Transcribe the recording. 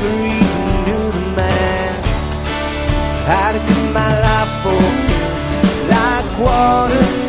never even knew the man. I'd give my life for him like water